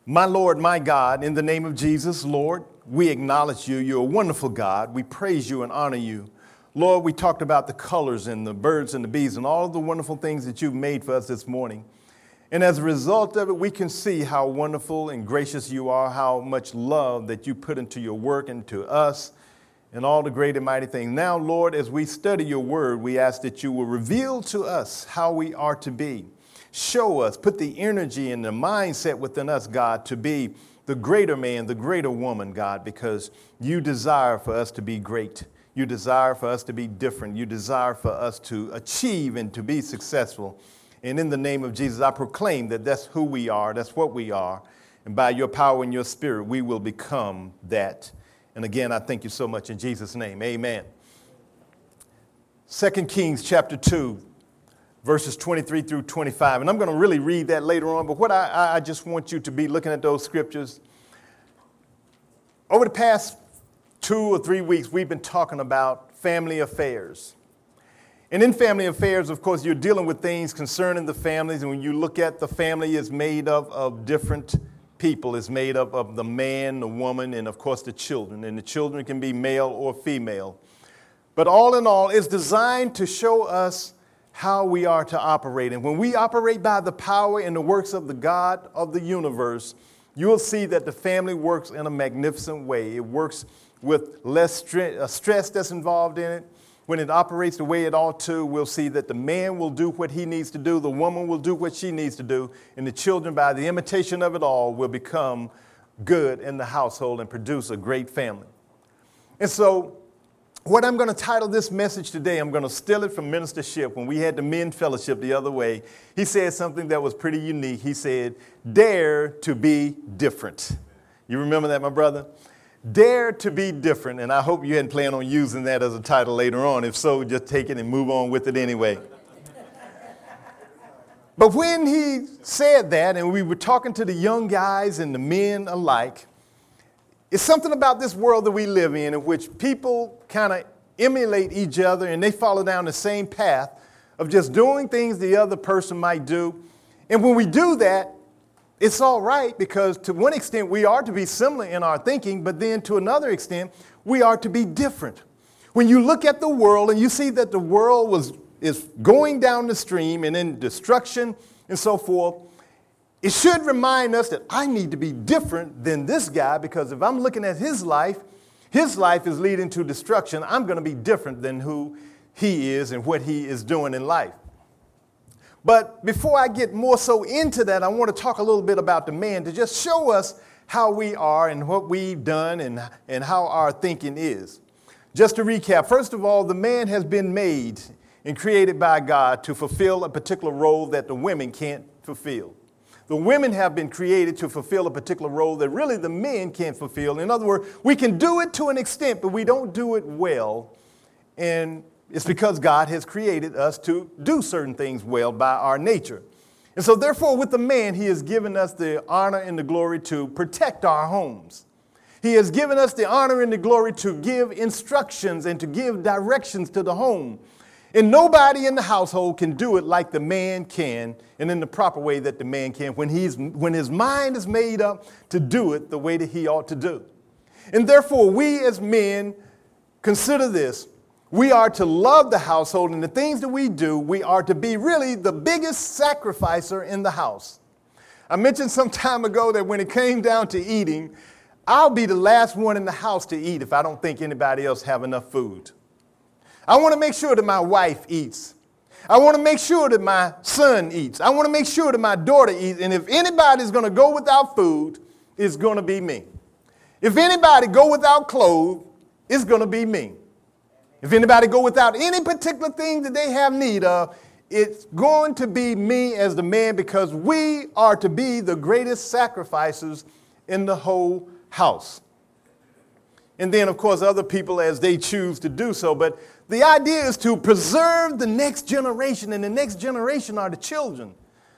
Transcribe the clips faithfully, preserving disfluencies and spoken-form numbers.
My Lord, my God, in the name of Jesus, Lord, we acknowledge you. You're a wonderful God. We praise you and honor you. Lord, we talked about the colors and the birds and the bees and all of the wonderful things that you've made for us this morning. And as a result of it, we can see how wonderful and gracious you are, how much love that you put into your work and to us and all the great and mighty things. Now, Lord, as we study your word, we ask that you will reveal to us how we are to be. Show us, put the energy and the mindset within us, God, to be the greater man, the greater woman, God, because you desire for us to be great. You desire for us to be different. You desire for us to achieve and to be successful. And in the name of Jesus, I proclaim that that's who we are. That's what we are. And by your power and your spirit, we will become that. And again, I thank you so much in Jesus' name. Amen. Second Kings chapter two. Verses twenty-three through twenty-five. And I'm going to really read that later on. But what I, I just want you to be looking at those scriptures. Over the past two or three weeks, we've been talking about family affairs. And in family affairs, of course, you're dealing with things concerning the families. And when you look at the family, it's made up of different people. It's made up of the man, the woman, and, of course, the children. And the children can be male or female. But all in all, it's designed to show us how we are to operate. And when we operate by the power and the works of the God of the universe, you'll see that the family works in a magnificent way. It works with less stre- stress that's involved in it. When it operates the way it ought to, we'll see that the man will do what he needs to do, the woman will do what she needs to do, and the children, by the imitation of it all, will become good in the household and produce a great family. And so, what I'm going to title this message today, I'm going to steal it from Minister Shipp. When we had the men fellowship the other way, he said something that was pretty unique. He said, dare to be different. You remember that, my brother? Dare to be different. And I hope you hadn't planned on using that as a title later on. If so, just take it and move on with it anyway. But when he said that, and we were talking to the young guys and the men alike, it's something about this world that we live in, in which people kind of emulate each other and they follow down the same path of just doing things the other person might do. And when we do that, it's all right because to one extent we are to be similar in our thinking, but then to another extent we are to be different. When you look at the world and you see that the world was is going down the stream and in destruction and so forth, it should remind us that I need to be different than this guy, because if I'm looking at his life, his life is leading to destruction. I'm going to be different than who he is and what he is doing in life. But before I get more so into that, I want to talk a little bit about the man to just show us how we are and what we've done and, and how our thinking is. Just to recap, first of all, the man has been made and created by God to fulfill a particular role that the women can't fulfill. The women have been created to fulfill a particular role that really the men can't fulfill. In other words, we can do it to an extent, but we don't do it well. And it's because God has created us to do certain things well by our nature. And so therefore, with the man, he has given us the honor and the glory to protect our homes. He has given us the honor and the glory to give instructions and to give directions to the home. And nobody in the household can do it like the man can and in the proper way that the man can when he's when his mind is made up to do it the way that he ought to do. And therefore, we as men consider this. We are to love the household, and the things that we do, we are to be really the biggest sacrificer in the house. I mentioned some time ago that when it came down to eating, I'll be the last one in the house to eat if I don't think anybody else have enough food. I want to make sure that my wife eats. I want to make sure that my son eats. I want to make sure that my daughter eats. And if anybody's going to go without food, it's going to be me. If anybody go without clothes, it's going to be me. If anybody go without any particular thing that they have need of, it's going to be me as the man, because we are to be the greatest sacrificers in the whole house. And then, of course, other people as they choose to do so. But the idea is to preserve the next generation, and the next generation are the children.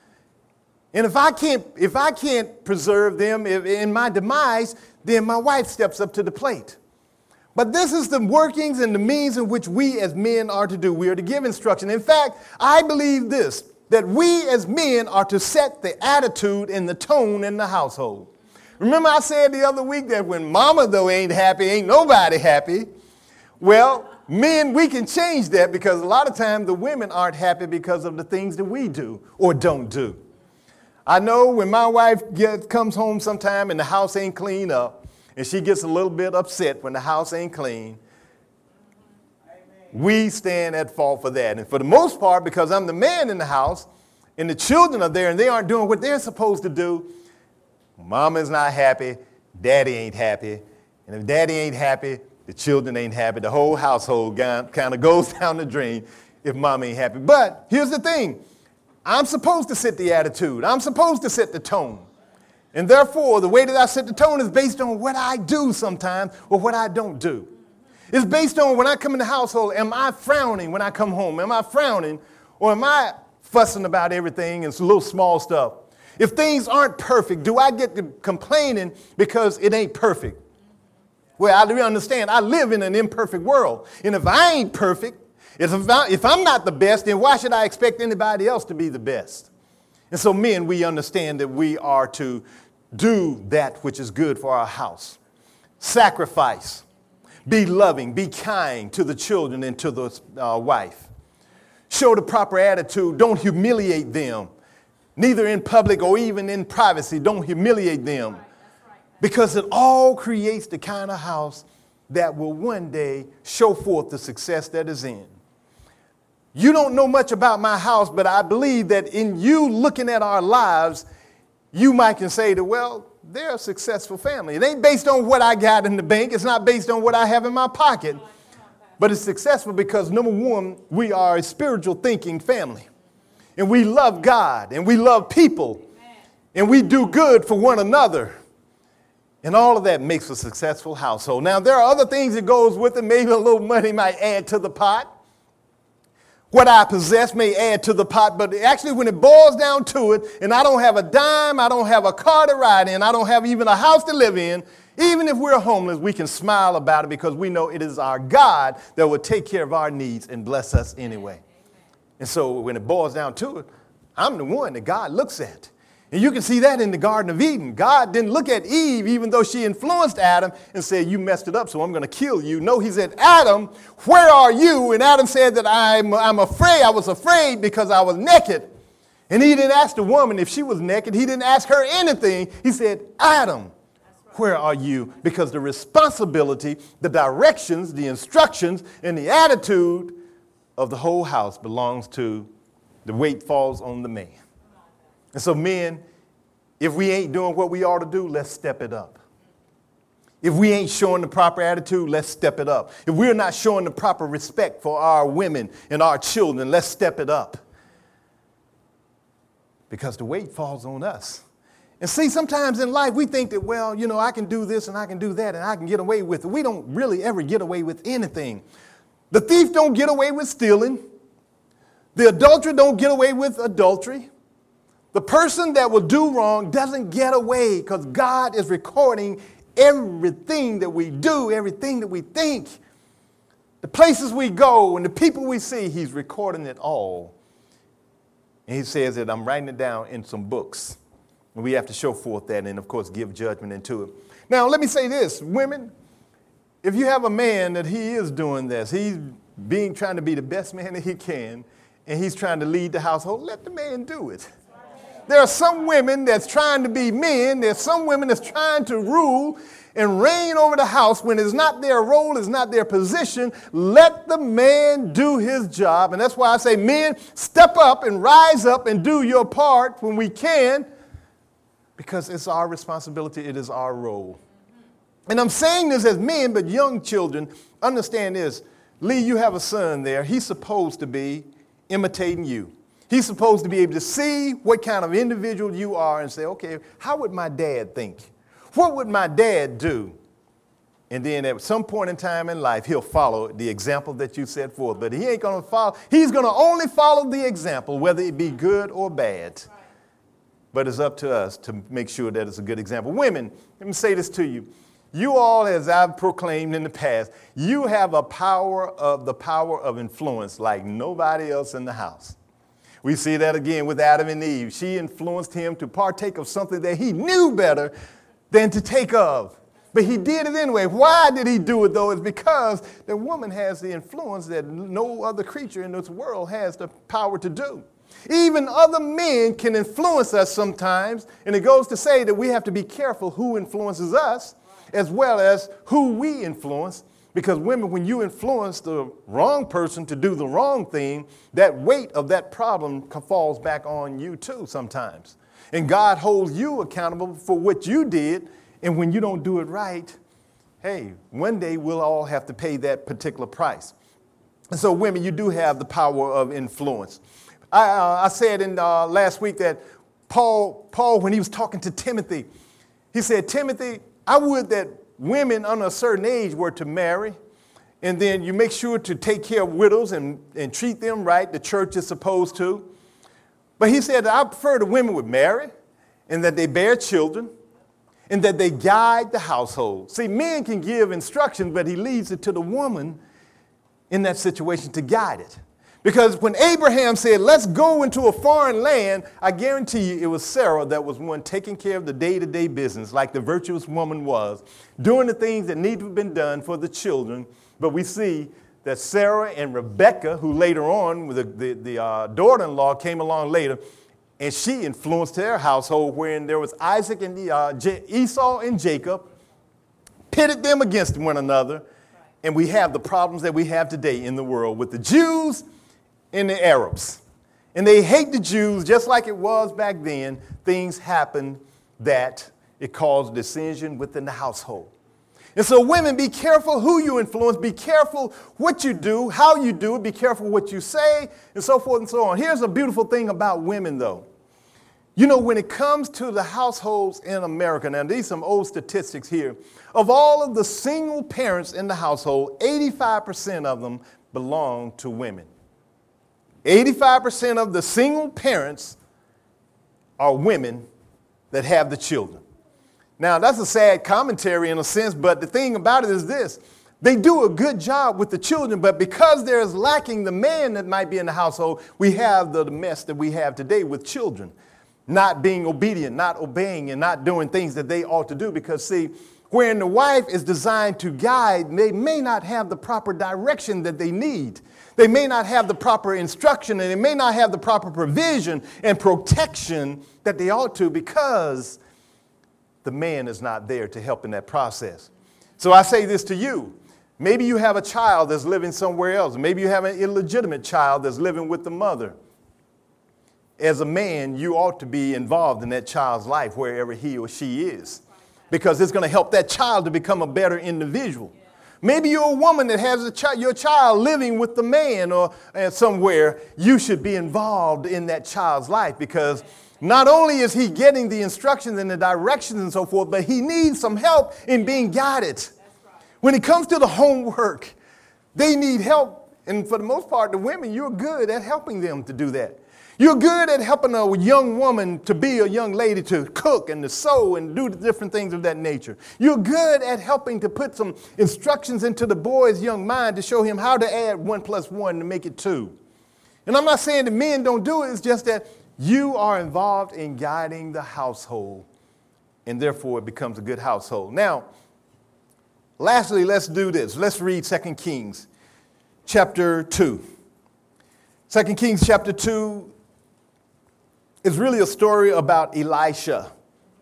And if I can't, if I can't preserve them if, in my demise, then my wife steps up to the plate. But this is the workings and the means in which we as men are to do. We are to give instruction. In fact, I believe this, that we as men are to set the attitude and the tone in the household. Remember I said the other week that when mama, though, ain't happy, ain't nobody happy. Well, men, we can change that because a lot of times the women aren't happy because of the things that we do or don't do. I know when my wife gets, comes home sometime and the house ain't cleaned up, and she gets a little bit upset when the house ain't clean, we stand at fault for that. And for the most part, because I'm the man in the house and the children are there and they aren't doing what they're supposed to do, mama's not happy, daddy ain't happy. And if daddy ain't happy, the children ain't happy. The whole household kind of goes down the drain if mama ain't happy. But here's the thing. I'm supposed to set the attitude. I'm supposed to set the tone. And therefore, the way that I set the tone is based on what I do sometimes or what I don't do. It's based on when I come in the household, am I frowning when I come home? Am I frowning or am I fussing about everything and little small stuff? If things aren't perfect, do I get to complaining because it ain't perfect? Well, I do understand I live in an imperfect world. And if I ain't perfect, if, I, if I'm not the best, then why should I expect anybody else to be the best? And so men, we understand that we are to do that which is good for our house. Sacrifice. Be loving, be kind to the children and to the uh, wife. Show the proper attitude. Don't humiliate them, neither in public or even in privacy. Don't humiliate them, because it all creates the kind of house that will one day show forth the success that is in. You don't know much about my house, but I believe that in you looking at our lives, you might can say that, well, they're a successful family. It ain't based on what I got in the bank. It's not based on what I have in my pocket. But it's successful because, number one, we are a spiritual thinking family. And we love God. And we love people. And we do good for one another. And all of that makes a successful household. Now, there are other things that goes with it. Maybe a little money might add to the pot. What I possess may add to the pot, but actually when it boils down to it, and I don't have a dime, I don't have a car to ride in, I don't have even a house to live in, even if we're homeless, we can smile about it because we know it is our God that will take care of our needs and bless us anyway. And so when it boils down to it, I'm the one that God looks at. And you can see that in the Garden of Eden. God didn't look at Eve, even though she influenced Adam, and said, you messed it up, so I'm going to kill you. No, he said, Adam, where are you? And Adam said that I'm, I'm afraid. I was afraid because I was naked. And he didn't ask the woman if she was naked. He didn't ask her anything. He said, Adam, where are you? Because the responsibility, the directions, the instructions, and the attitude of the whole house belongs to, the weight falls on the man. And so men, if we ain't doing what we ought to do, let's step it up. If we ain't showing the proper attitude, let's step it up. If we're not showing the proper respect for our women and our children, let's step it up. Because the weight falls on us. And see, sometimes in life we think that, well, you know, I can do this and I can do that and I can get away with it. We don't really ever get away with anything. The thief don't get away with stealing. The adulterer don't get away with adultery. The person that will do wrong doesn't get away because God is recording everything that we do, everything that we think. The places we go and the people we see, he's recording it all. And he says that I'm writing it down in some books. And we have to show forth that and, of course, give judgment into it. Now, let me say this. Women, if you have a man that he is doing this, he's being trying to be the best man that he can, and he's trying to lead the household, let the man do it. There are some women that's trying to be men. There's some women that's trying to rule and reign over the house when it's not their role, it's not their position. Let the man do his job. And that's why I say, men, step up and rise up and do your part when we can, because it's our responsibility. It is our role. And I'm saying this as men, but young children, understand this. Lee, you have a son there. He's supposed to be imitating you. He's supposed to be able to see what kind of individual you are and say, okay, how would my dad think? What would my dad do? And then at some point in time in life, he'll follow the example that you set forth. But he ain't going to follow. He's going to only follow the example, whether it be good or bad. But it's up to us to make sure that it's a good example. Women, let me say this to you. You all, as I've proclaimed in the past, you have a power of the power of influence like nobody else in the house. We see that again with Adam and Eve. She influenced him to partake of something that he knew better than to take of. But he did it anyway. Why did he do it, though? It's because the woman has the influence that no other creature in this world has the power to do. Even other men can influence us sometimes, and it goes to say that we have to be careful who influences us as well as who we influence, because women, when you influence the wrong person to do the wrong thing, that weight of that problem falls back on you too sometimes. And God holds you accountable for what you did. And when you don't do it right, hey, one day we'll all have to pay that particular price. And so women, you do have the power of influence. I, uh, I said in uh, last week that Paul, Paul, when he was talking to Timothy, he said, Timothy, I would that women under a certain age were to marry, and then you make sure to take care of widows and, and treat them right. The church is supposed to. But he said, I prefer the women would marry and that they bear children, and that they guide the household. See, men can give instructions, but he leaves it to the woman in that situation to guide it. Because when Abraham said, let's go into a foreign land, I guarantee you it was Sarah that was one taking care of the day-to-day business, like the virtuous woman was, doing the things that need to have been done for the children. But we see that Sarah and Rebekah, who later on, the, the, the uh, daughter-in-law came along later, and she influenced their household, wherein there was Isaac and uh, J- Esau and Jacob, pitted them against one another, and we have the problems that we have today in the world with the Jews and the Arabs. And they hate the Jews just like it was back then. Things happened that it caused dissension within the household. And so women, be careful who you influence, be careful what you do, how you do it, be careful what you say, and so forth and so on. Here's a beautiful thing about women, though. You know, when it comes to the households in America, now these are some old statistics here, of all of the single parents in the household, eighty-five percent of them belong to women. eighty-five percent of the single parents are women that have the children. Now, that's a sad commentary in a sense, but the thing about it is this. They do a good job with the children, but because there is lacking the man that might be in the household, we have the mess that we have today with children. Not being obedient, not obeying, and not doing things that they ought to do. Because, see, when the wife is designed to guide, they may not have the proper direction that they need. They may not have the proper instruction, and they may not have the proper provision and protection that they ought to, because the man is not there to help in that process. So I say this to you. Maybe you have a child that's living somewhere else. Maybe you have an illegitimate child that's living with the mother. As a man, you ought to be involved in that child's life wherever he or she is, because it's going to help that child to become a better individual. Maybe you're a woman that has a child, your child living with the man or uh, somewhere. You should be involved in that child's life, because not only is he getting the instructions and the directions and so forth, but he needs some help in being guided. When it comes to the homework, they need help. And for the most part, the women, you're good at helping them to do that. You're good at helping a young woman to be a young lady, to cook and to sew and do different things of that nature. You're good at helping to put some instructions into the boy's young mind to show him how to add one plus one to make it two. And I'm not saying that men don't do it. It's just that you are involved in guiding the household, and therefore it becomes a good household. Now, lastly, let's do this. Let's read Second Kings chapter two. Second Kings chapter two is really a story about Elisha.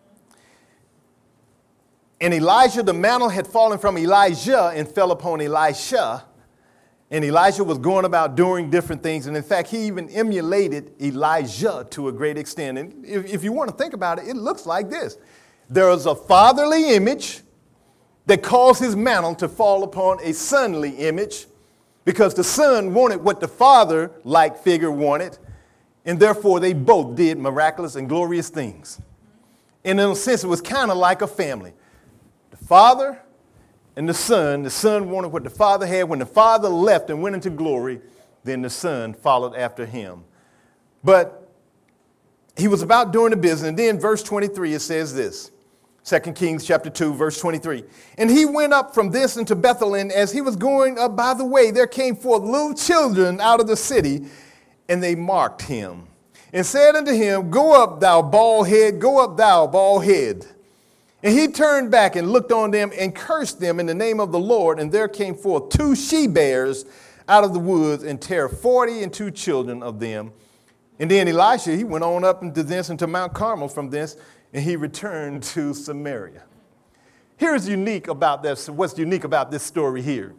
And Elijah, the mantle had fallen from Elijah and fell upon Elisha. And Elijah was going about doing different things. And in fact, he even emulated Elijah to a great extent. And if, if you want to think about it, it looks like this. There is a fatherly image that caused his mantle to fall upon a sonly image, because the son wanted what the father-like figure wanted. And therefore, they both did miraculous and glorious things. And in a sense, it was kind of like a family. The father and the son. The son wanted what the father had. When the father left and went into glory, then the son followed after him. But he was about doing the business. And then verse twenty-three, it says this. Second Kings chapter two, verse twenty-three. And he went up from this into Bethel, and as he was going up by the way, there came forth little children out of the city, and they marked him, and said unto him, Go up, thou bald head, go up, thou bald head. And he turned back and looked on them and cursed them in the name of the Lord. And there came forth two she-bears out of the woods and tear forty and two children of them. And then Elisha, he went on up into this, into Mount Carmel from this, and he returned to Samaria. Here's unique about this, what's unique about this story here.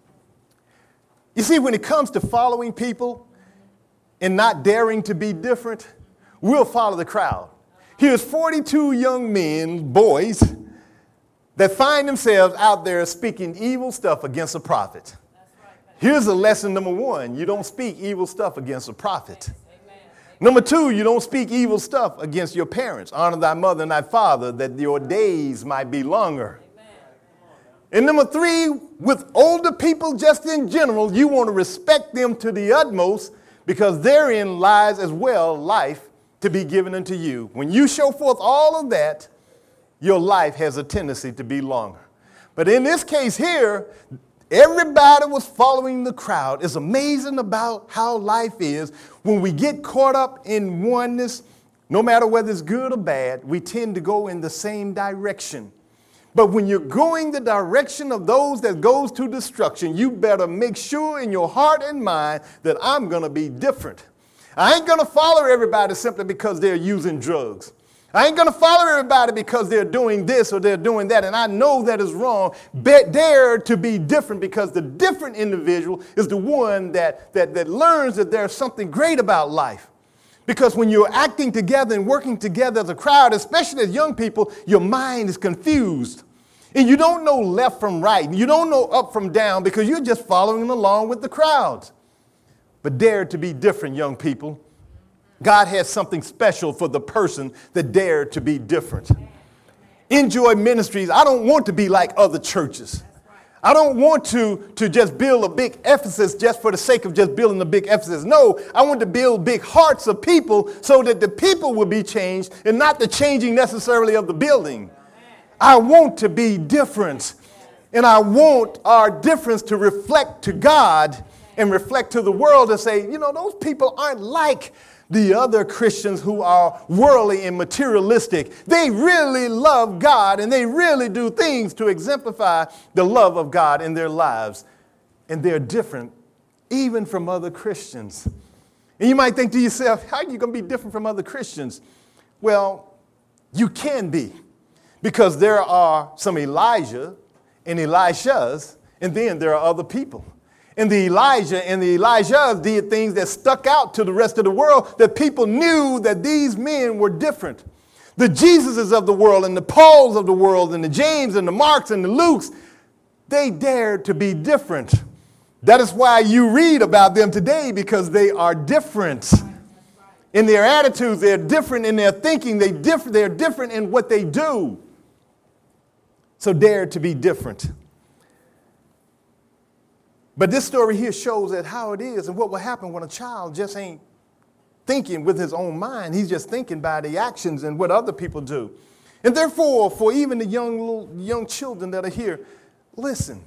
You see, when it comes to following people and not daring to be different, we'll follow the crowd. Here's forty-two young men, boys, that find themselves out there speaking evil stuff against a prophet. Here's a lesson number one. You don't speak evil stuff against a prophet. Number two, you don't speak evil stuff against your parents. Honor thy mother and thy father, that your days might be longer. Amen. And number three, with older people just in general, you want to respect them to the utmost because therein lies as well life to be given unto you. When you show forth all of that, your life has a tendency to be longer. But in this case here, everybody was following the crowd. It's amazing about how life is. When we get caught up in oneness, no matter whether it's good or bad, we tend to go in the same direction. But when you're going the direction of those that goes to destruction, you better make sure in your heart and mind that I'm going to be different. I ain't going to follow everybody simply because they're using drugs. I ain't going to follow everybody because they're doing this or they're doing that, and I know that is wrong. But dare to be different, because the different individual is the one that, that, that learns that there's something great about life. Because when you're acting together and working together as a crowd, especially as young people, your mind is confused. And you don't know left from right. You don't know up from down because you're just following along with the crowds. But dare to be different, young people. God has something special for the person that dared to be different. Enjoy Ministries. I don't want to be like other churches. I don't want to, to just build a big Ephesus just for the sake of just building a big Ephesus. No, I want to build big hearts of people so that the people will be changed and not the changing necessarily of the building. I want to be different. And I want our difference to reflect to God and reflect to the world and say, you know, those people aren't like the other Christians who are worldly and materialistic. They really love God and they really do things to exemplify the love of God in their lives. And they're different even from other Christians. And you might think to yourself, how are you going to be different from other Christians? Well, you can be, because there are some Elijah and Elishas, and then there are other people. And the Elijah and the Elijahs did things that stuck out to the rest of the world, that people knew that these men were different. The Jesuses of the world and the Pauls of the world and the James and the Marks and the Lukes, they dared to be different. That is why you read about them today, because they are different. In their attitudes, they're different in their thinking, they differ, they're different in what they do. So dare to be different. But this story here shows that how it is and what will happen when a child just ain't thinking with his own mind. He's just thinking by the actions and what other people do. And therefore, for even the young little, young children that are here, listen.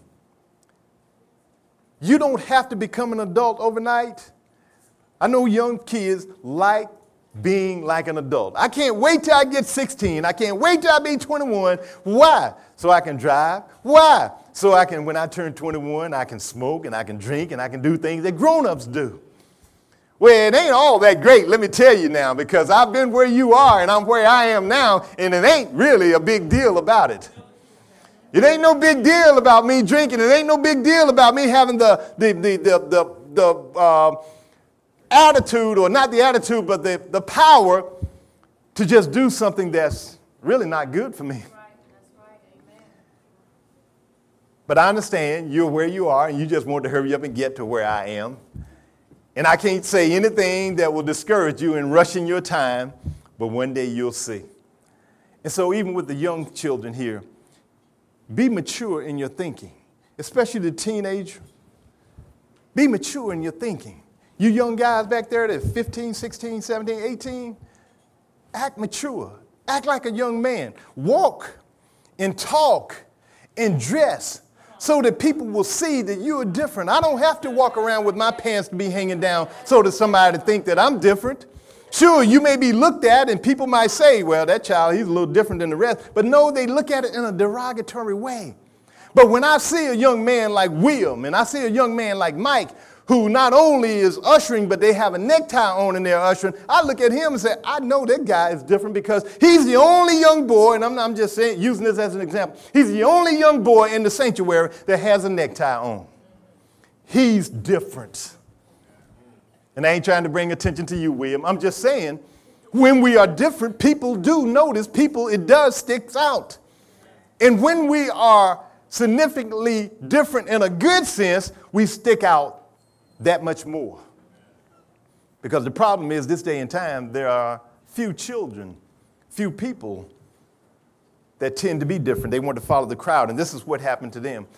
You don't have to become an adult overnight. I know young kids like being like an adult. I can't wait till I get sixteen. I can't wait till I be twenty-one. Why? So I can drive. Why? So I can, when I turn twenty-one, I can smoke and I can drink and I can do things that grown-ups do. Well, it ain't all that great, let me tell you now, because I've been where you are and I'm where I am now, and it ain't really a big deal about it. It ain't no big deal about me drinking. It ain't no big deal about me having the the the the the, the uh, attitude, or not the attitude, but the, the power to just do something that's really not good for me. That's right. That's right. Amen. But I understand you're where you are and you just want to hurry up and get to where I am. And I can't say anything that will discourage you in rushing your time, but one day you'll see. And so even with the young children here, be mature in your thinking, especially the teenager. Be mature in your thinking. You young guys back there that are fifteen, sixteen, seventeen, eighteen, act mature. Act like a young man. Walk and talk and dress so that people will see that you are different. I don't have to walk around with my pants to be hanging down so that somebody think that I'm different. Sure, you may be looked at and people might say, well, that child, he's a little different than the rest. But no, they look at it in a derogatory way. But when I see a young man like William and I see a young man like Mike, who not only is ushering, but they have a necktie on and they're ushering, I look at him and say, I know that guy is different because he's the only young boy, and I'm, I'm just saying, using this as an example, he's the only young boy in the sanctuary that has a necktie on. He's different. And I ain't trying to bring attention to you, William. I'm just saying, when we are different, people do notice, people, it does stick out. And when we are significantly different in a good sense, we stick out that much more. Because the problem is this day and time, there are few children, few people that tend to be different. They want to follow the crowd, and this is what happened to them.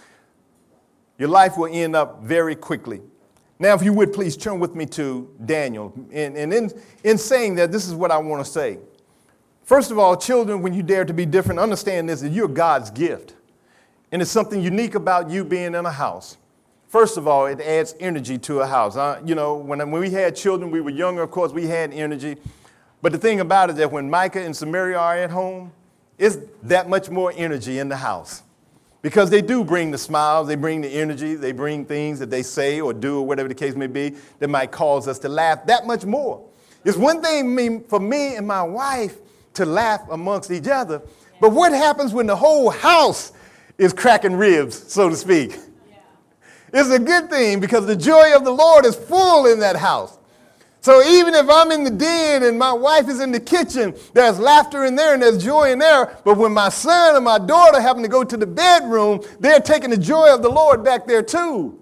Your life will end up very quickly. Now, if you would please turn with me to Daniel. And, and in, in saying that, this is what I want to say. First of all, children, when you dare to be different, understand this, that you're God's gift. And it's something unique about you being in a house. First of all, it adds energy to a house. Uh, you know, when, when we had children, we were younger, of course, we had energy. But the thing about it is that when Micah and Samaria are at home, it's that much more energy in the house. Because they do bring the smiles, they bring the energy, they bring things that they say or do or whatever the case may be that might cause us to laugh that much more. It's one thing for me and my wife to laugh amongst each other, but what happens when the whole house is cracking ribs, so to speak? It's a good thing because the joy of the Lord is full in that house. So even if I'm in the den and my wife is in the kitchen, there's laughter in there and there's joy in there. But when my son and my daughter happen to go to the bedroom, they're taking the joy of the Lord back there too.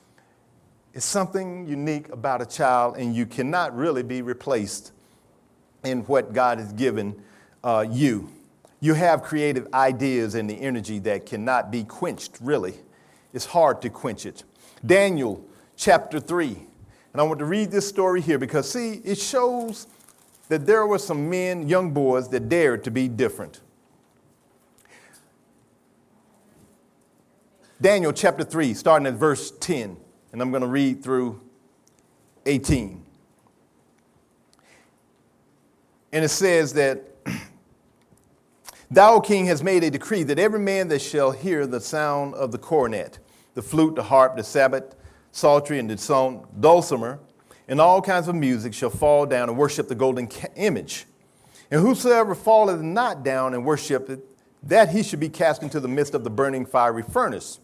It's something unique about a child, and you cannot really be replaced in what God has given uh, you. You have creative ideas and the energy that cannot be quenched, really. It's hard to quench it. Daniel chapter three. And I want to read this story here because, see, it shows that there were some men, young boys, that dared to be different. Daniel chapter three, starting at verse ten. And I'm going to read through eighteen. And it says that, Thou, O king, hast made a decree that every man that shall hear the sound of the cornet, the flute, the harp, the sabbath, psaltery, and the dulcimer, and all kinds of music shall fall down and worship the golden image. And whosoever falleth not down and worshipeth, that he should be cast into the midst of the burning fiery furnace.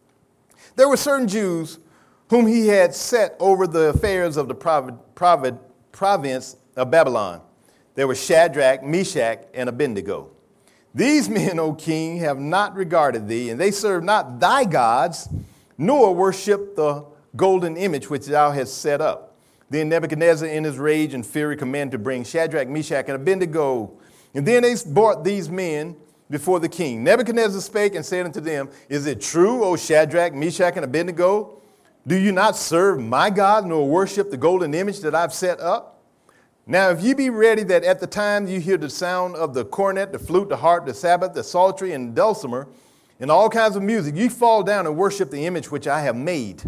There were certain Jews whom he had set over the affairs of the prov- prov- province of Babylon. There were Shadrach, Meshach, and Abednego. These men, O king, have not regarded thee, and they serve not thy gods, nor worship the golden image which thou hast set up. Then Nebuchadnezzar in his rage and fury commanded to bring Shadrach, Meshach, and Abednego. And then they brought these men before the king. Nebuchadnezzar spake and said unto them, Is it true, O Shadrach, Meshach, and Abednego? Do you not serve my God, nor worship the golden image that I've set up? Now, if ye be ready that at the time you hear the sound of the cornet, the flute, the harp, the sabbath, the psaltery, and the dulcimer, and all kinds of music, ye fall down and worship the image which I have made.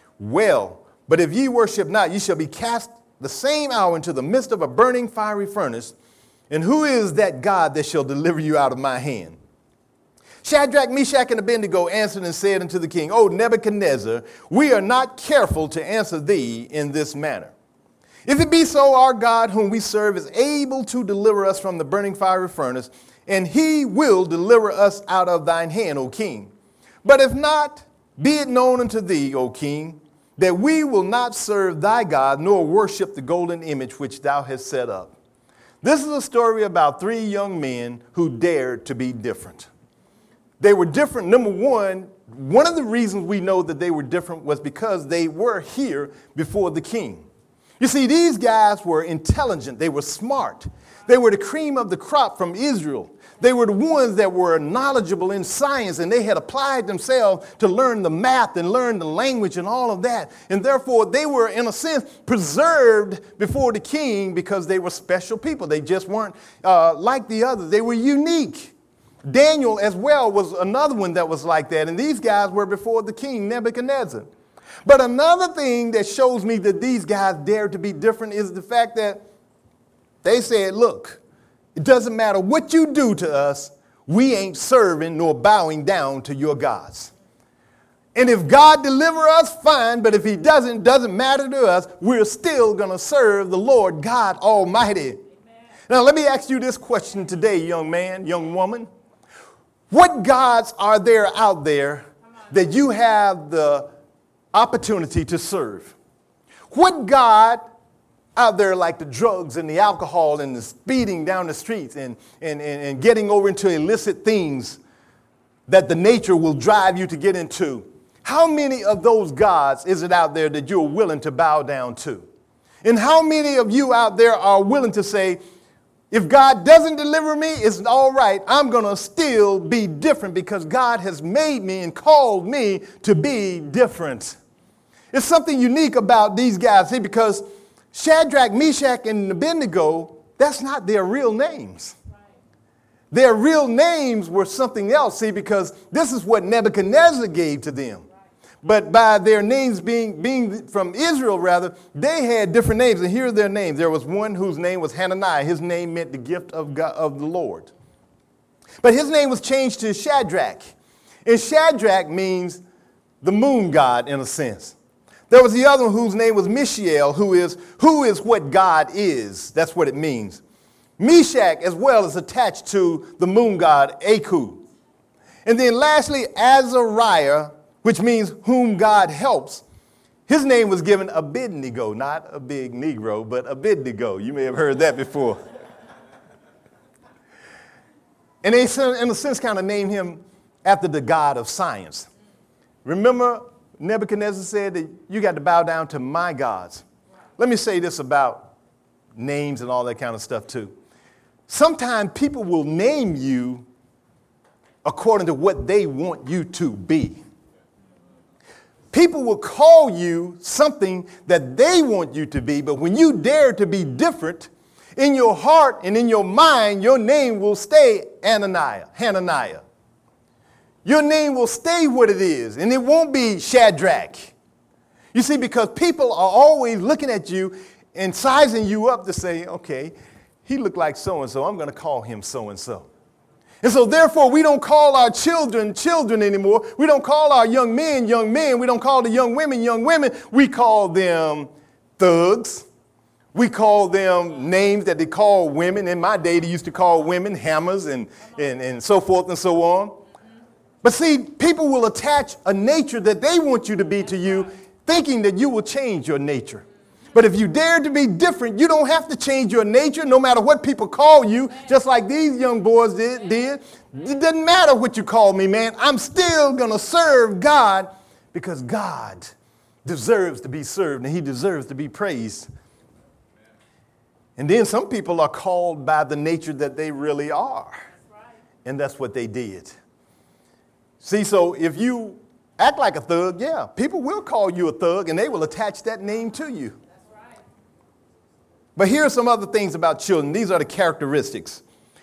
Well, but if ye worship not, ye shall be cast the same hour into the midst of a burning fiery furnace. And who is that God that shall deliver you out of my hand? Shadrach, Meshach, and Abednego answered and said unto the king, O Nebuchadnezzar, we are not careful to answer thee in this manner. If it be so, our God whom we serve is able to deliver us from the burning fiery furnace, and he will deliver us out of thine hand, O king. But if not, be it known unto thee, O king, that we will not serve thy God, nor worship the golden image which thou hast set up. This is a story about three young men who dared to be different. They were different. Number one, one of the reasons we know that they were different was because they were here before the king. You see, these guys were intelligent. They were smart. They were the cream of the crop from Israel. They were the ones that were knowledgeable in science, and they had applied themselves to learn the math and learn the language and all of that. And therefore, they were, in a sense, preserved before the king because they were special people. They just weren't uh, like the others. They were unique. Daniel, as well, was another one that was like that. And these guys were before the king, Nebuchadnezzar. But another thing that shows me that these guys dared to be different is the fact that They said, look, it doesn't matter what you do to us, we ain't serving nor bowing down to your gods. And if God deliver us, fine, but if he doesn't, doesn't matter to us, we're still going to serve the Lord God Almighty. Amen. Now, let me ask you this question today, young man, young woman. What gods are there out there that you have the opportunity to serve? What God out there, like the drugs and the alcohol and the speeding down the streets and, and, and, and getting over into illicit things that the nature will drive you to get into, how many of those gods is it out there that you're willing to bow down to? And how many of you out there are willing to say, if God doesn't deliver me, it's all right. I'm going to still be different because God has made me and called me to be different. It's something unique about these guys, see, because Shadrach, Meshach, and Abednego, that's not their real names. Right. Their real names were something else, see, because this is what Nebuchadnezzar gave to them. Right. But by their names being, being from Israel, rather, they had different names. And here are their names. There was one whose name was Hananiah. His name meant the gift of God, of the Lord. But his name was changed to Shadrach. And Shadrach means the moon god in a sense. There was the other one whose name was Mishael, who is, who is what God is. That's what it means. Meshach as well is attached to the moon god Aku. And then lastly, Azariah, which means whom God helps. His name was given Abednego, not a big Negro, but Abednego. You may have heard that before. And they, in a sense, kind of named him after the god of science. Remember, Nebuchadnezzar said that you got to bow down to my gods. Let me say this about names and all that kind of stuff too. Sometimes people will name you according to what they want you to be. People will call you something that they want you to be, but when you dare to be different, in your heart and in your mind, your name will stay Ananiah, Hananiah. Your name will stay what it is, and it won't be Shadrach. You see, because people are always looking at you and sizing you up to say, okay, he looked like so-and-so. I'm going to call him so-and-so. And so therefore, we don't call our children children anymore. We don't call our young men young men. We don't call the young women young women. We call them thugs. We call them names that they call women. In my day, they used to call women hammers and, and, and so forth and so on. But see, people will attach a nature that they want you to be to you, thinking that you will change your nature. But if you dare to be different, you don't have to change your nature, no matter what people call you, just like these young boys did. did. It doesn't matter what you call me, man. I'm still going to serve God because God deserves to be served and he deserves to be praised. And then some people are called by the nature that they really are. And that's what they did. See, so if you act like a thug, yeah, people will call you a thug and they will attach that name to you. That's right. But here are some other things about children. These are the characteristics.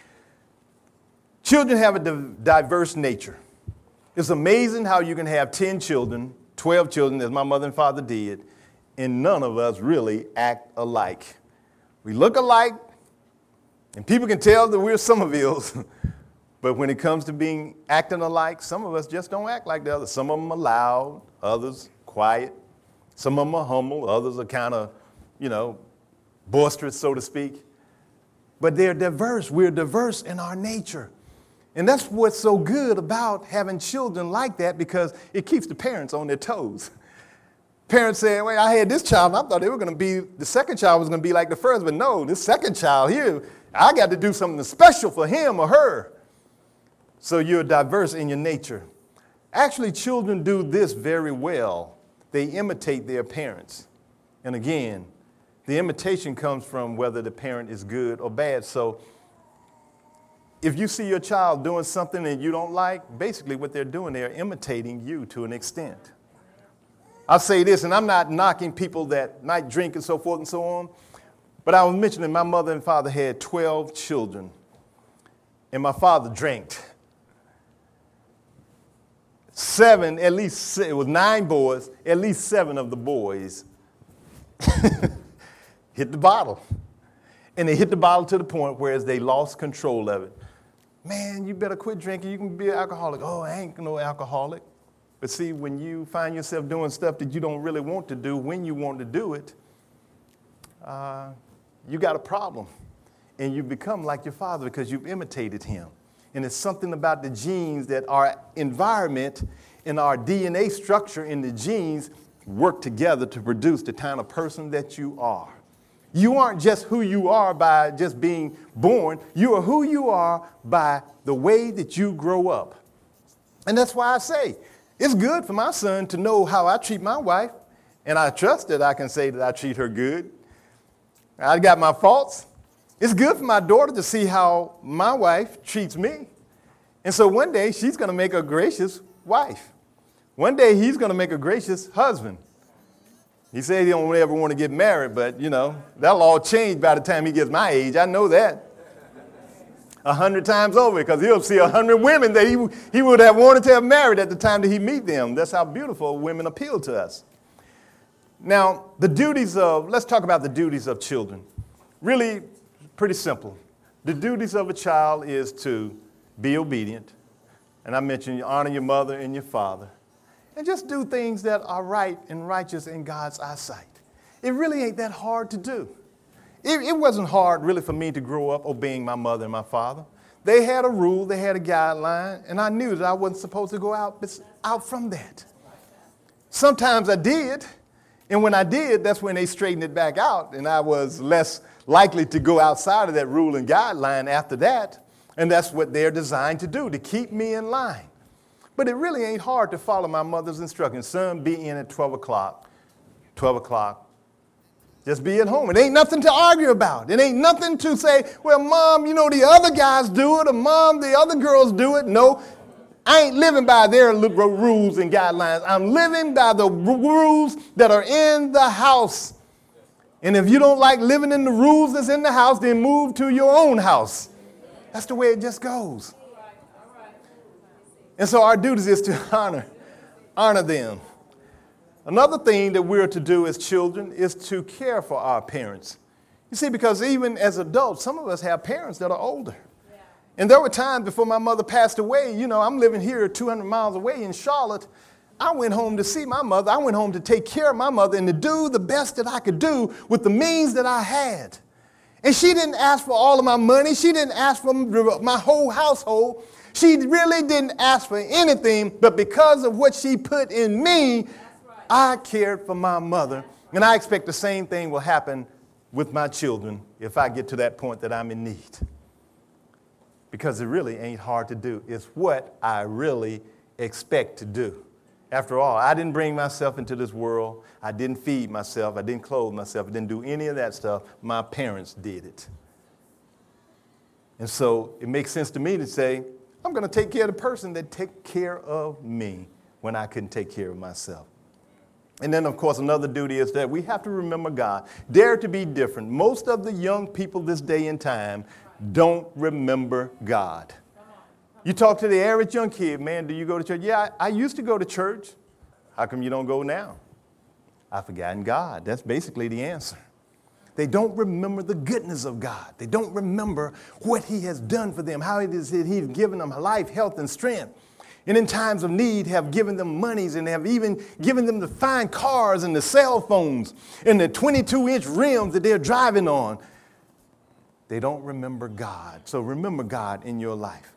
Children have a di- diverse nature. It's amazing how you can have ten children, twelve children, as my mother and father did, and none of us really act alike. We look alike, and people can tell that we're Somervilles. But when it comes to being acting alike, some of us just don't act like the others. Some of them are loud, others quiet. Some of them are humble, others are kind of, you know, boisterous, so to speak. But they're diverse. We're diverse in our nature. And that's what's so good about having children like that, because it keeps the parents on their toes. Parents say, wait, I had this child, and I thought they were going to be, the second child was going to be like the first, but no, this second child here, I got to do something special for him or her. So you're diverse in your nature. Actually, children do this very well. They imitate their parents. And again, the imitation comes from whether the parent is good or bad. So if you see your child doing something that you don't like, basically what they're doing, they're imitating you to an extent. I'll say this, and I'm not knocking people that might drink and so forth and so on, but I was mentioning my mother and father had twelve children, and my father drank. Seven, at least, it was nine boys, at least seven of the boys hit the bottle. And they hit the bottle to the point where they lost control of it. Man, you better quit drinking. You can be an alcoholic. Oh, I ain't no alcoholic. But see, when you find yourself doing stuff that you don't really want to do, when you want to do it, uh, you got a problem. And you become like your father because you've imitated him. And it's something about the genes that our environment and our D N A structure in the genes work together to produce the kind of person that you are. You aren't just who you are by just being born. You are who you are by the way that you grow up. And that's why I say it's good for my son to know how I treat my wife. And I trust that I can say that I treat her good. I got my faults. It's good for my daughter to see how my wife treats me. And so one day she's going to make a gracious wife. One day he's going to make a gracious husband. He said he don't ever want to get married, but, you know, that'll all change by the time he gets my age. I know that. A hundred times over, because he'll see a hundred women that he, he would have wanted to have married at the time that he meet them. That's how beautiful women appeal to us. Now, the duties of, let's talk about the duties of children. Really pretty simple. The duties of a child is to be obedient. And I mentioned you honor your mother and your father. And just do things that are right and righteous in God's eyesight. It really ain't that hard to do. It, it wasn't hard really for me to grow up obeying my mother and my father. They had a rule, they had a guideline, and I knew that I wasn't supposed to go out, out from that. Sometimes I did, and when I did, that's when they straightened it back out, and I was less likely to go outside of that rule and guideline after that. And that's what they're designed to do, to keep me in line. But it really ain't hard to follow my mother's instructions. Son, be in at twelve o'clock. twelve o'clock. Just be at home. It ain't nothing to argue about. It ain't nothing to say, well, Mom, you know, the other guys do it, or Mom, the other girls do it. No, I ain't living by their rules and guidelines. I'm living by the rules that are in the house. And if you don't like living in the rules that's in the house, then move to your own house. That's the way it just goes. And so our duty is to honor, honor them. Another thing that we're to do as children is to care for our parents. You see, because even as adults, some of us have parents that are older. Yeah. And there were times before my mother passed away, you know, I'm living here two hundred miles away in Charlotte. I went home to see my mother. I went home to take care of my mother and to do the best that I could do with the means that I had. And she didn't ask for all of my money. She didn't ask for my whole household. She really didn't ask for anything, but because of what she put in me, I cared for my mother. And I expect the same thing will happen with my children if I get to that point that I'm in need. Because it really ain't hard to do. It's what I really expect to do. After all, I didn't bring myself into this world. I didn't feed myself. I didn't clothe myself. I didn't do any of that stuff. My parents did it. And so it makes sense to me to say, I'm going to take care of the person that took care of me when I couldn't take care of myself. And then, of course, another duty is that we have to remember God. Dare to be different. Most of the young people this day and time don't remember God. You talk to the average young kid, man, do you go to church? Yeah, I, I used to go to church. How come you don't go now? I've forgotten God. That's basically the answer. They don't remember the goodness of God. They don't remember what he has done for them, how it is that he's given them life, health, and strength. And in times of need have given them monies and have even given them the fine cars and the cell phones and the twenty-two inch rims that they're driving on. They don't remember God. So remember God in your life.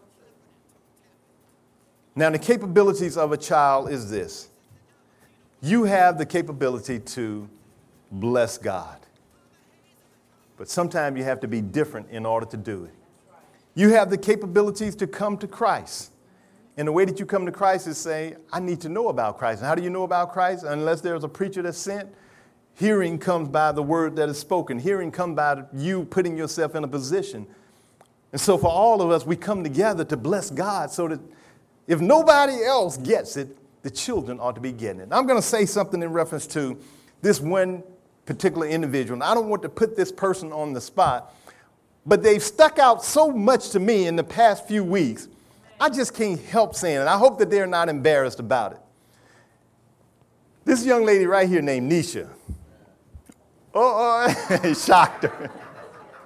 Now, the capabilities of a child is this. You have the capability to bless God. But sometimes you have to be different in order to do it. You have the capabilities to come to Christ. And the way that you come to Christ is say, I need to know about Christ. And how do you know about Christ? Unless there's a preacher that's sent, hearing comes by the word that is spoken. Hearing comes by you putting yourself in a position. And so for all of us, we come together to bless God so that if nobody else gets it, the children ought to be getting it. I'm going to say something in reference to this one particular individual. And I don't want to put this person on the spot, but they've stuck out so much to me in the past few weeks. I just can't help saying it. I hope that they're not embarrassed about it. This young lady right here named Nisha. Oh, oh, it shocked her.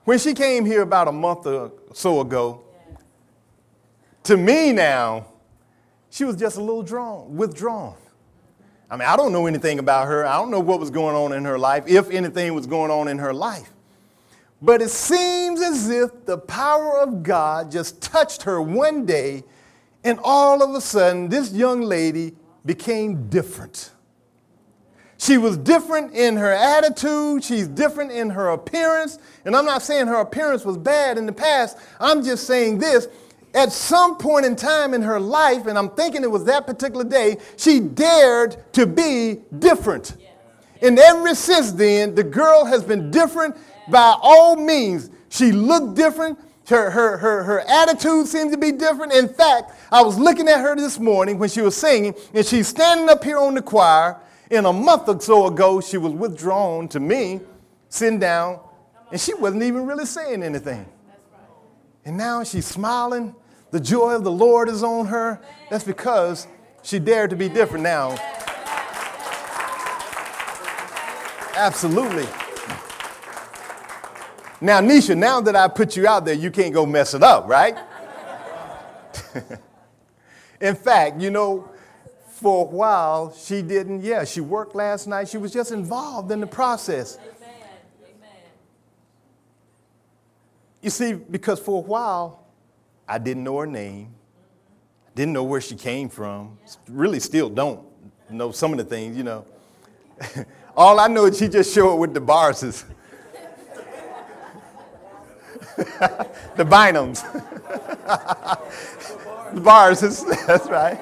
When she came here about a month or so ago, to me now, she was just a little drawn, withdrawn. I mean, I don't know anything about her. I don't know what was going on in her life, if anything was going on in her life. But it seems as if the power of God just touched her one day, and all of a sudden, this young lady became different. She was different in her attitude. She's different in her appearance. And I'm not saying her appearance was bad in the past. I'm just saying this. At some point in time in her life, and I'm thinking it was that particular day, she dared to be different. And ever since then, the girl has been different by all means. She looked different. Her, her, her, her attitude seemed to be different. In fact, I was looking at her this morning when she was singing, and she's standing up here on the choir. And a month or so ago, she was withdrawn to me, sitting down, and she wasn't even really saying anything. And now she's smiling. The joy of the Lord is on her. That's because she dared to be different now. Absolutely. Now, Nisha, now that I put you out there, you can't go mess it up, right? In fact, you know, for a while, she didn't, yeah, she worked last night. She was just involved in the process. Amen. Amen. You see, because for a while, I didn't know her name. Didn't know where she came from. Really still don't know some of the things, you know. All I know is she just showed up with the Barses. The Bynums. The Barses, that's right.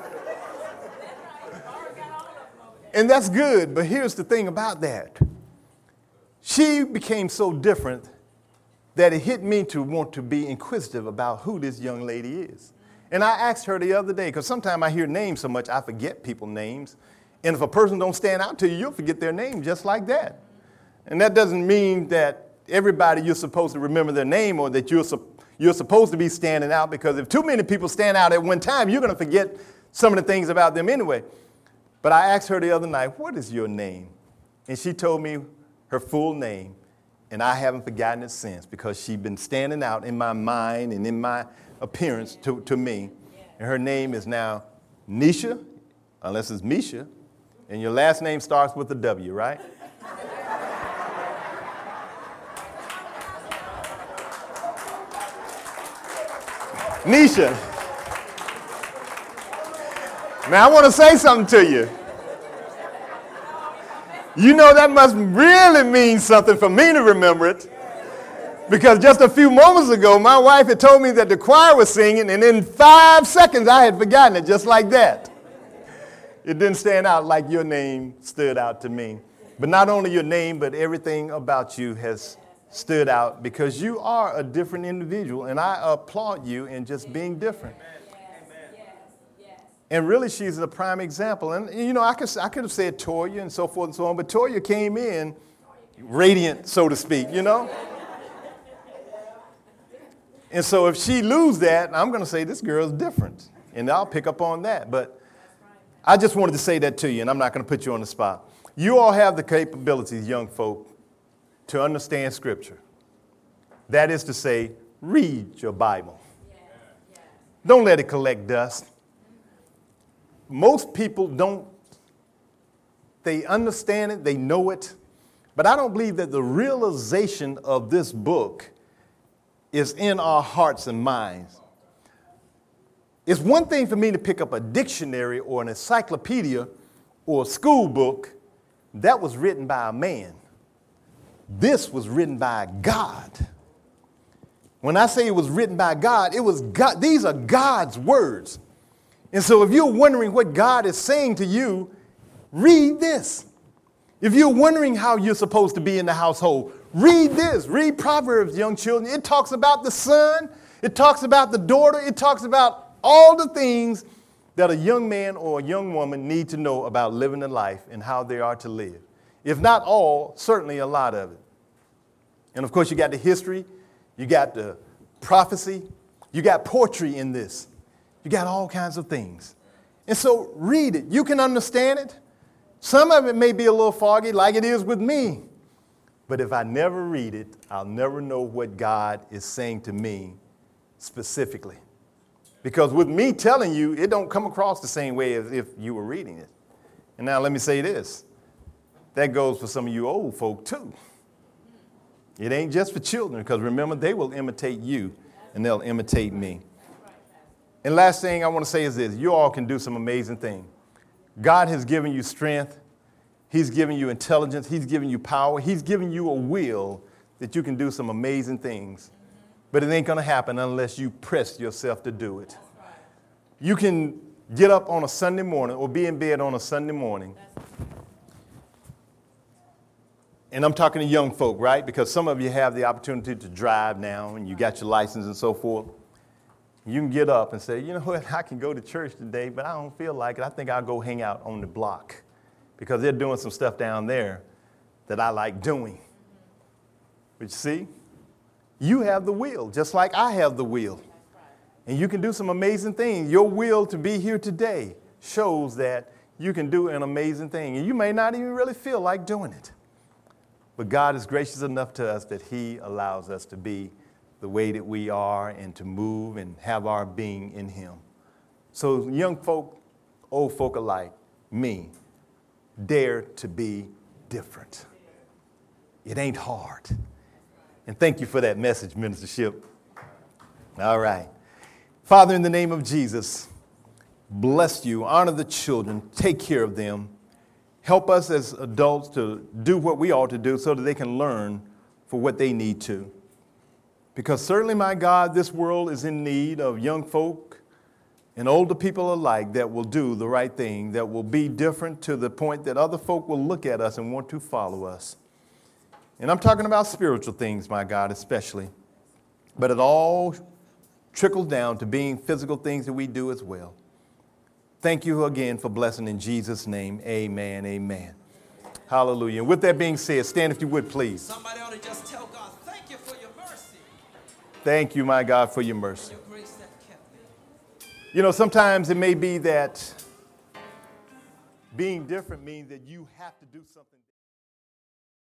And that's good, but here's the thing about that. She became so different that it hit me to want to be inquisitive about who this young lady is. And I asked her the other day, because sometimes I hear names so much, I forget people's names. And if a person don't stand out to you, you'll forget their name just like that. And that doesn't mean that everybody you're supposed to remember their name or that you're, su- you're supposed to be standing out, because if too many people stand out at one time, you're going to forget some of the things about them anyway. But I asked her the other night, what is your name? And she told me her full name, and I haven't forgotten it since, because she's been standing out in my mind and in my appearance to, to me. And her name is now Nisha, unless it's Misha, and your last name starts with a W, right? Nisha. Now, I want to say something to you. You know that must really mean something for me to remember it. Because just a few moments ago, my wife had told me that the choir was singing, and in five seconds, I had forgotten it just like that. It didn't stand out like your name stood out to me. But not only your name, but everything about you has stood out, because you are a different individual, and I applaud you in just being different. And really, she's a prime example. And, you know, I could, I could have said Toya and so forth and so on, but Toya came in radiant, so to speak, you know. And so if she lose that, I'm going to say this girl's different. And I'll pick up on that. But I just wanted to say that to you, and I'm not going to put you on the spot. You all have the capabilities, young folk, to understand Scripture. That is to say, read your Bible. Don't let it collect dust. Most people don't, they understand it, they know it, but I don't believe that the realization of this book is in our hearts and minds. It's one thing for me to pick up a dictionary or an encyclopedia or a school book that was written by a man. This was written by God. When I say it was written by God, it was God. These are God's words. And so if you're wondering what God is saying to you, read this. If you're wondering how you're supposed to be in the household, read this. Read Proverbs, young children. It talks about the son. It talks about the daughter. It talks about all the things that a young man or a young woman need to know about living a life and how they are to live. If not all, certainly a lot of it. And of course, you got the history. You got the prophecy. You got poetry in this. You got all kinds of things. And so read it. You can understand it. Some of it may be a little foggy, like it is with me. But if I never read it, I'll never know what God is saying to me specifically. Because with me telling you, it don't come across the same way as if you were reading it. And now let me say this. That goes for some of you old folk too. It ain't just for children, because remember, they will imitate you and they'll imitate me. And last thing I want to say is this. You all can do some amazing things. God has given you strength. He's given you intelligence. He's given you power. He's given you a will that you can do some amazing things. But it ain't going to happen unless you press yourself to do it. You can get up on a Sunday morning or be in bed on a Sunday morning. And I'm talking to young folk, right? Because some of you have the opportunity to drive now and you got your license and so forth. You can get up and say, you know what, I can go to church today, but I don't feel like it. I think I'll go hang out on the block because they're doing some stuff down there that I like doing. But you see, you have the will, just like I have the will. And you can do some amazing things. Your will to be here today shows that you can do an amazing thing. And you may not even really feel like doing it. But God is gracious enough to us that he allows us to be the way that we are and to move and have our being in him. So young folk, old folk alike, me, dare to be different. It ain't hard. And thank you for that message, Minister Ship. All right. Father, in the name of Jesus, bless you, honor the children, take care of them. Help us as adults to do what we ought to do so that they can learn for what they need to. Because certainly, my God, this world is in need of young folk and older people alike that will do the right thing, that will be different to the point that other folk will look at us and want to follow us. And I'm talking about spiritual things, my God, especially. But it all trickles down to being physical things that we do as well. Thank you again for blessing in Jesus' name. Amen, amen. Hallelujah. And with that being said, stand if you would, please. Somebody ought to just tell God, thank you for your mercy. Thank you, my God, for your mercy. Your grace that kept me. You know, sometimes it may be that being different means that you have to do something.